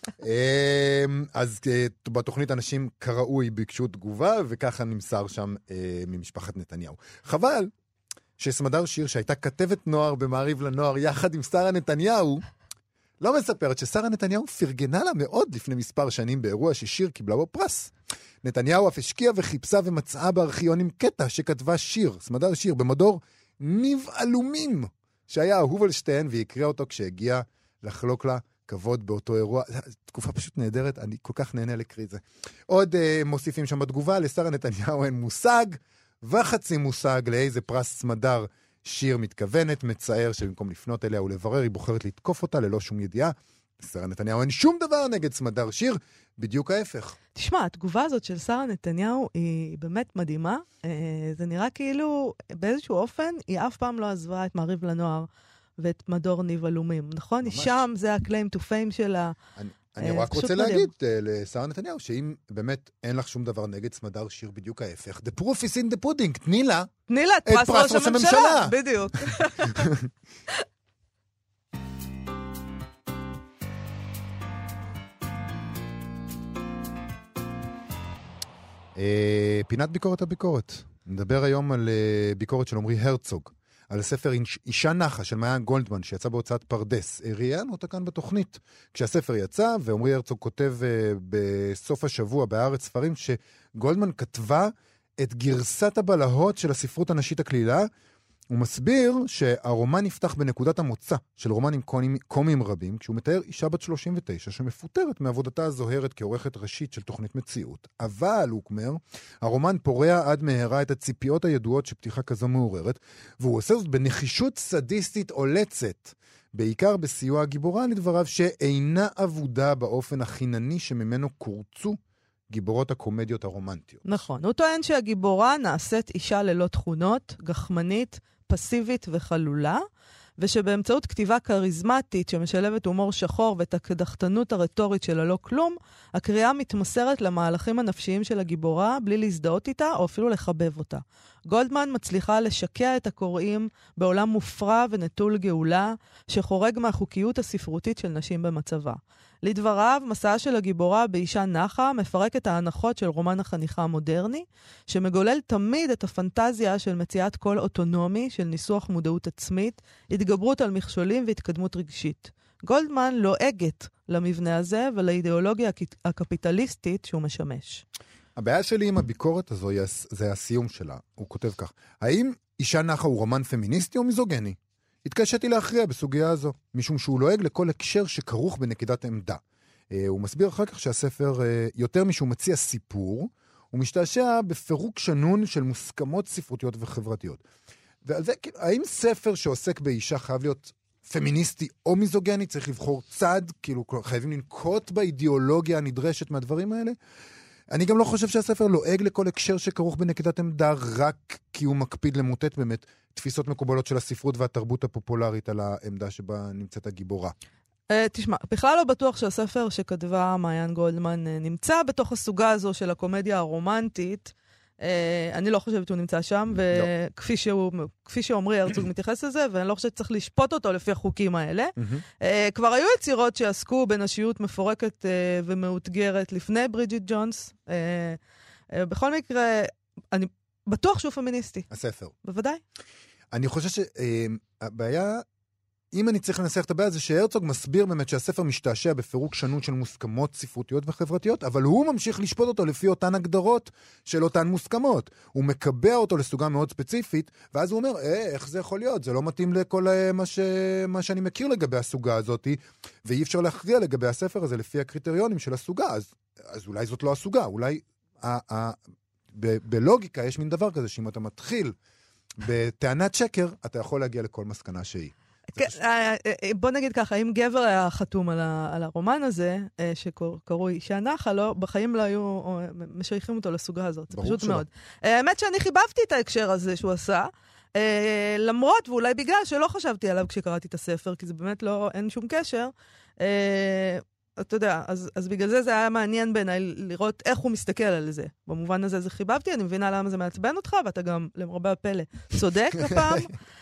אז בתוכנית אנשים כראוי ביקשו תגובה, וככה נמסר שם ממשפחת נתניהו. חבל שסמדר שיר, שהייתה כתבת נוער במעריב לנוער, יחד עם שרה נתניהו, לא מספרת ששרה נתניהו פרגנה לה מאוד לפני מספר שנים באירוע ששיר קיבלה בו פרס. נתניהו אף השקיע וחיפשה ומצאה בארכיונים קטע שכתבה שיר, סמדר שיר, במדור ניב אלומים, שהיה אהוב על שתיהן, והיא הקריאה אותו כשהגיע לחלוק לה כבוד באותו אירוע. תקופה פשוט נהדרת, אני כל כך נהנה לקריא זה. עוד uh, מוסיפים שם בתגובה, לשרה נתניהו אין מושג, וחצי מושג לאיזה פרס סמדר שיר מתכוונת, מצער שבמקום לפנות אליה ולברר, היא בוחרת לתקוף אותה ללא שום ידיעה. שרה נתניהו אין שום דבר נגד סמדר שיר, בדיוק ההפך. תשמע, התגובה הזאת של שרה נתניהו היא באמת מדהימה. זה נראה כאילו באיזשהו אופן היא אף פעם לא עזבה את מעריב לנוער ואת מדור ניב אלומים, נכון? ממש. שם זה ה-claim to fame שלה. אני, אני רק רוצה מדהים. להגיד לשרה נתניהו, שאם באמת אין לך שום דבר נגד סמדר שיר, בדיוק ההפך. The proof is in the pudding, תני לה. תני לה את פרס ראש הממשלה. הממשלה. בדיוק. פינת ביקורת הביקורת. נדבר היום על ביקורת של עמרי הרצוג, על הספר אישה נחה של מעיין גולדמן, שיצא בהוצאת פרדס. ראיינו אותה כאן בתוכנית. כשהספר יצא, ועמרי הרצוג כותב בסוף השבוע בהארץ ספרים, שגולדמן כתבה את גרסת הבלהות של הספרות הנשית הכלילה, הוא מסביר שהרומן נפתח בנקודת המוצא של רומנים קומיים רבים, כשהוא מתאר אישה בת שלושים ותשע שמפוטרת מעבודתה הזוהרת כעורכת ראשית של תוכנית מציאות. אבל, הוא אומר, הרומן פורע עד מהרה את הציפיות הידועות שפתיחה כזו מעוררת, והוא עושה זאת בנחישות סדיסטית עולצת, בעיקר בסיוע הגיבורה לדבריו שאינה עבודה באופן החינני שממנו קורצו גיבורות הקומדיות הרומנטיות. נכון. הוא טוען שהגיבורה נעשית אישה ללא תכונות, גחמנית, פסיבית וחלולה, ושבאמצעות כתיבה קריזמטית שמשלבת הומור שחור ואת הקדחתנות הרטורית של הלא כלום, הקריאה מתמסרת למהלכים הנפשיים של הגיבורה בלי להזדהות איתה או אפילו לחבב אותה. גולדמן מצליחה לשקע את הקוראים בעולם מופרע ונטול גאולה, שחורג מהחוקיות הספרותית של נשים במצבה. לדבריו, מסעה של הגיבורה באישה נחה מפרק את ההנחות של רומן החניכה המודרני, שמגולל תמיד את הפנטזיה של מציאת קול אוטונומי, של ניסוח מודעות עצמית, התגברות על מכשולים והתקדמות רגשית. גולדמן לועגת למבנה הזה ולאידיאולוגיה הקפיטליסטית שהוא משמש. הבעיה שלי עם הביקורת הזו זה הסיום שלה. הוא כותב כך: האם אישה נחה הוא רומן פמיניסטי או מיזוגני? התקשיתי להכריע בסוגיה הזו, משום שהוא לועג לכל הקשר שכרוך בנקידת עמדה. הוא מסביר אחר כך שהספר, יותר משהוא מציע סיפור, הוא משתעשע בפירוק שנון של מוסכמות ספרותיות וחברתיות. ועל זה, האם ספר שעוסק באישה חייב להיות פמיניסטי או מיזוגני? צריך לבחור צד, כאילו חייבים לנקוט באידיאולוגיה הנדרשת מהדברים האלה? אני גם לא חושב שהספר לועג לכל הקשר שכרוך בנקידת עמדה, רק כי הוא מקפיד למוטט באמת תפיסות מקובלות של הספרות והתרבות הפופולרית על העמדה שבה נמצאת הגיבורה. Uh, תשמע, בכלל לא בטוח שהספר שכתבה מעיין גולדמן uh, נמצא בתוך הסוגה הזו של הקומדיה הרומנטית. Uh, אני לא חושבת שהוא נמצא שם, וכפי שהוא, כפי שאומרי הרצוג מתייחס לזה, ואני לא חושבת שצריך לשפוט אותו לפי החוקים האלה. uh, כבר היו יצירות שעסקו בנשיות מפורקת uh, ומאותגרת לפני ברידג'יט ג'ונס. Uh, uh, בכל מקרה, אני בטוח שהוא פמיניסטי. הספר. בוודאי. אני חושב שהבעיה... אם אני צריך לנסח את הבעיה, זה שהרצוג מסביר באמת שהספר משתעשע בפירוק שונות של מוסכמות ספרותיות וחברתיות, אבל הוא ממשיך לשפוט אותו לפי אותן הגדרות של אותן מוסכמות. הוא מקבע אותו לסוגה מאוד ספציפית, ואז הוא אומר, אה, איך זה יכול להיות? זה לא מתאים לכל מה, ש... מה שאני מכיר לגבי הסוגה הזאת, ואי אפשר להכריע לגבי הספר הזה לפי הקריטריונים של הסוגה. אז, אז אולי זאת לא הסוגה, אולי ה... ה... ב... בלוגיקה יש מין דבר כזה, שאם אתה מתחיל בטענת שקר, אתה יכול להגיע לכל מסקנה שהיא. בוא נגיד ככה, אם גבר היה חתום על הרומן הזה, שקראוי אישה נחה, בחיים לא היו משייכים אותו לסוגה הזאת. זה פשוט מאוד. האמת שאני חיבבתי את ההקשר הזה שהוא עשה, למרות, ואולי בגלל שלא חשבתי עליו כשקראתי את הספר, כי זה באמת לא, אין שום קשר, אתה יודע, אז, אז בגלל זה זה היה מעניין בעיניי לראות איך הוא מסתכל על זה. במובן הזה זה חיבבתי, אני מבינה למה זה מעצבן אותך, ואתה גם, למרבה הפלא, צודק הפעם.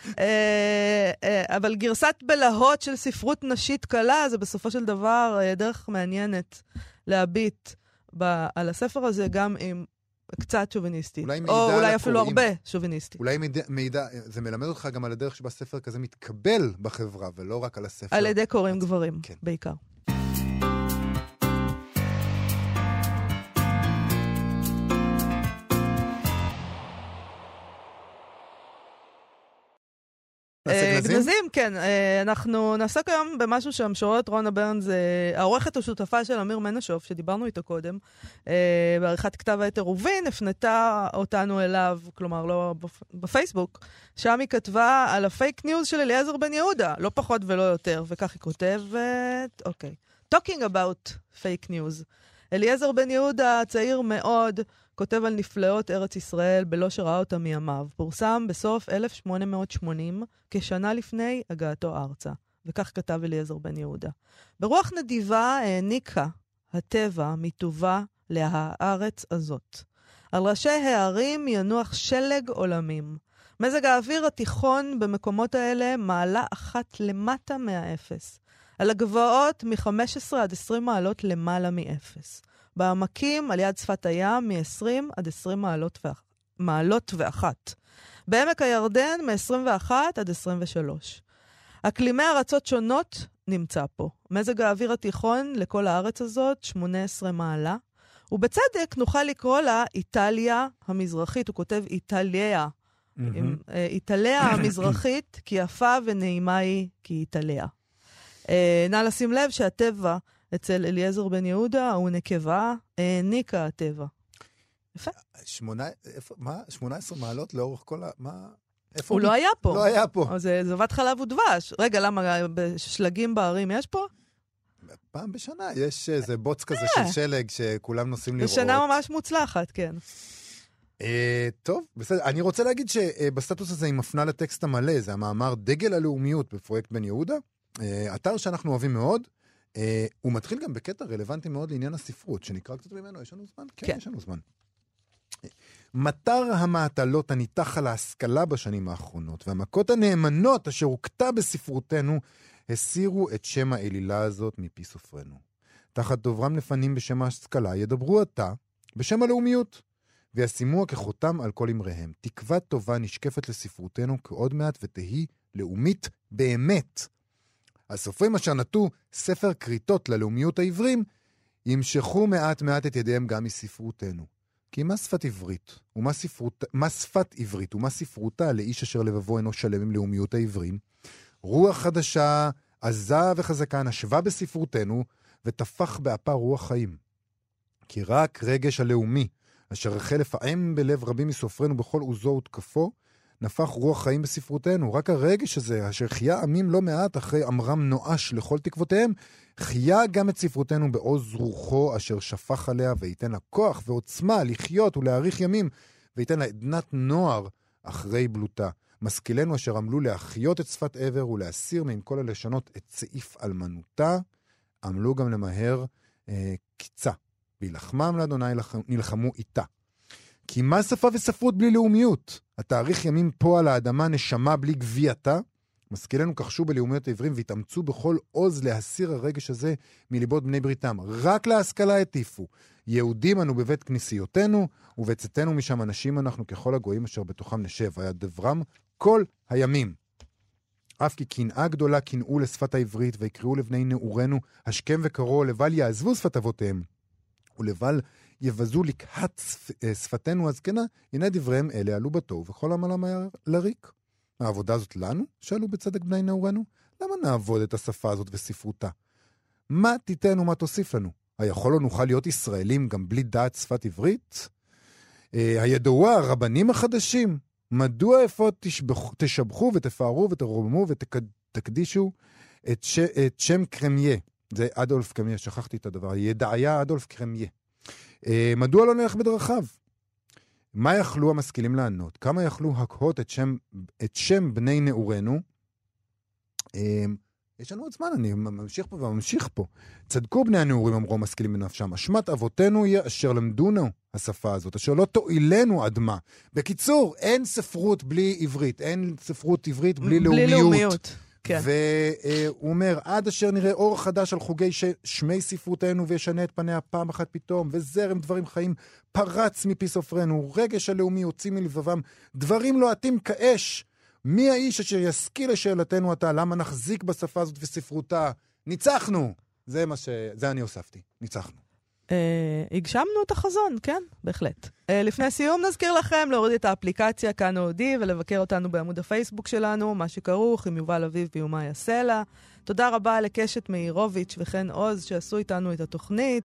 אבל גרסת בלהות של ספרות נשית קלה, זה בסופו של דבר דרך מעניינת להביט על הספר הזה, גם עם קצת שוביניסטי. או אולי אפילו הרבה שוביניסטי. אולי מידע, זה מלמד אותך גם על הדרך שבה ספר כזה מתקבל בחברה, ולא רק על הספר. על ידי קוראים גברים, בעיקר. גנזים, כן. אנחנו נעסוק היום במשהו שהמשוררת רונה ברנס, העורכת השותפה של אמיר מנשוף, שדיברנו איתו קודם, בעריכת כתב העת עירובין, הפנתה אותנו אליו, כלומר לא בפייסבוק, שם היא כתבה על הפייק ניוז של אליעזר בן יהודה, לא פחות ולא יותר, וכך היא כותבת, אוקיי. Talking about fake news. אליעזר בן יהודה, צעיר מאוד, כותב על נפלאות ארץ ישראל בלא שראה אותה מימיו. פורסם בסוף אלף שמונה מאות שמונים, כשנה לפני הגעתו ארצה. וכך כתב אליעזר בן יהודה. ברוח נדיבה העניקה הטבע מטובה להארץ הזאת. על ראשי הערים ינוח שלג עולמים. מזג האוויר התיכון במקומות האלה מעלה אחת למטה מהאפס. על הגבעות מ-חמש עשרה עד עשרים מעלות למעלה מאפס. בעמקים על יד שפת הים מ-עשרים עד עשרים מעלות, ו... מעלות ואחת. בעמק הירדן מ-עשרים ואחת עד עשרים ושלוש. אקלימי ארצות שונות נמצא פה. מזג האוויר התיכון לכל הארץ הזאת שמונה עשרה מעלה. ובצדק נוכל לקרוא לה איטליה המזרחית. הוא כותב איטליה. Mm-hmm. עם, אה, איטליה המזרחית כי יפה ונעימה היא כי איטליה. אה, נא לשים לב שהטבע אצל אליעזר בן יהודה הוא נקבה, העניקה הטבע. יפה. שמונה, איפה, מה? שמונה עשרה מעלות לאורך כל ה... מה? הוא לא היה פה. לא היה פה. זה זבת חלב ודבש. רגע, למה בשלגים בערים יש פה? פעם בשנה יש איזה בוץ כזה של שלג שכולם נוסעים לראות. בשנה ממש מוצלחת, כן. טוב, בסדר. אני רוצה להגיד שבסטטוס הזה היא מפנה לטקסט המלא, זה המאמר דגל הלאומיות בפרויקט בן יהודה. אתר שאנחנו אוהבים מאוד. הוא מתחיל גם בקטע רלוונטי מאוד לעניין הספרות, שנקרא קצת ממנו. יש לנו זמן? כן, יש לנו זמן. מטר המעטלות הניתח על ההשכלה בשנים האחרונות, והמכות הנאמנות אשר הוקטה בספרותנו, הסירו את שם האלילה הזאת מפי סופרנו. תחת דוברם לפנים בשם ההשכלה, ידברו עתה בשם הלאומיות, וישימוה כחותם על כל אמריהם. תקווה טובה נשקפת לספרותנו כעוד מעט ותהי לאומית באמת. הסופרים אשר נטו ספר קריטות ללאומיות העברים, ימשכו מעט מעט את ידיהם גם מספרותנו. כי מה שפת עברית? ומה ספרות, מה שפת עברית? ומה ספרותה לאיש אשר לבבו אינו שלם עם לאומיות העברים? רוח חדשה, עזה וחזקה, נשבה בספרותנו, ותפח באפה רוח חיים. כי רק רגש הלאומי, אשר החל לפעם בלב רבים מסופרנו בכל עוזו ותקפו, נפח רוח חיים בספרותנו. רק הרגש הזה, אשר חיה עמים לא מעט אחרי אמרם נואש לכל תקוותיהם, חיה גם את ספרותנו בעוז רוחו, אשר שפך עליה, וייתן לה כוח ועוצמה לחיות ולהאריך ימים, וייתן לה עדנת נוער אחרי בלותה. משכילנו אשר עמלו להחיות את שפת עבר ולהסיר מעם כל הלשונות את סעיף אלמנותה, עמלו גם למהר אה, קיצה. בלחמם לאדוני נלחמו איתה. כי מה שפה וספרות בלי לאומיות? התאריך ימים פה על האדמה נשמה בלי גבייתה? משכילנו כחשו בלאומיות העברים והתאמצו בכל עוז להסיר הרגש הזה מליבות בני בריתם. רק להשכלה הטיפו. יהודים אנו בבית כנסיותינו, ובצאתנו משם אנשים אנחנו ככל הגויים אשר בתוכם נשב. היה דברם כל הימים. אף כי קנאה גדולה קנאו לשפת העברית, ויקראו לבני נעורנו השכם וקרוא, לבל יעזבו שפת אבותיהם, ולבל יבזו לקהת שפתנו הזקנה, הנה דבריהם אלה עלו בתוהו, וכל עמלם היה לריק. העבודה הזאת לנו, שאלו בצדק בני נעורנו? למה נעבוד את השפה הזאת וספרותה? מה תיתן ומה תוסיף לנו? היכול לא נוכל להיות ישראלים גם בלי דעת שפת עברית? אה, הידוע, הרבנים החדשים, מדוע אפוד תשבחו, תשבחו ותפארו ותרוממו ותקדישו את, ש, את שם קרמיה? זה אדולף קרמיה, שכחתי את הדבר, ידעיה אדולף קרמיה. אה, מדוע לא נלך בדרכיו? מה יכלו המשכילים לענות? כמה יכלו הקהות את שם, את שם בני נעורנו? אה, יש לנו עוד זמן, אני ממשיך פה וממשיך פה. צדקו בני הנעורים, אמרו המשכילים בנפשם, אשמת אבותינו היא אשר למדונו השפה הזאת, אשר לא תועילנו אדמה. בקיצור, אין ספרות בלי עברית, אין ספרות עברית בלי, בלי לאומיות. לאומיות. כן. והוא אומר, עד אשר נראה אור חדש על חוגי שמי ספרותנו וישנה את פניה פעם אחת פתאום, וזרם דברים חיים פרץ מפי סופרנו, רגש הלאומי הוציא מלבבם, דברים לוהטים כאש. מי האיש אשר ישכיל לשאלתנו אתה, למה נחזיק בשפה הזאת וספרותה? ניצחנו! זה מה ש... זה אני הוספתי, ניצחנו. הגשמנו את החזון, כן, בהחלט. לפני סיום נזכיר לכם להוריד את האפליקציה כאן אודי ולבקר אותנו בעמוד הפייסבוק שלנו, מה שכרוך עם יובל אביב ויומאי הסלע. תודה רבה לקשת מאירוביץ' וכן עוז שעשו איתנו את התוכנית.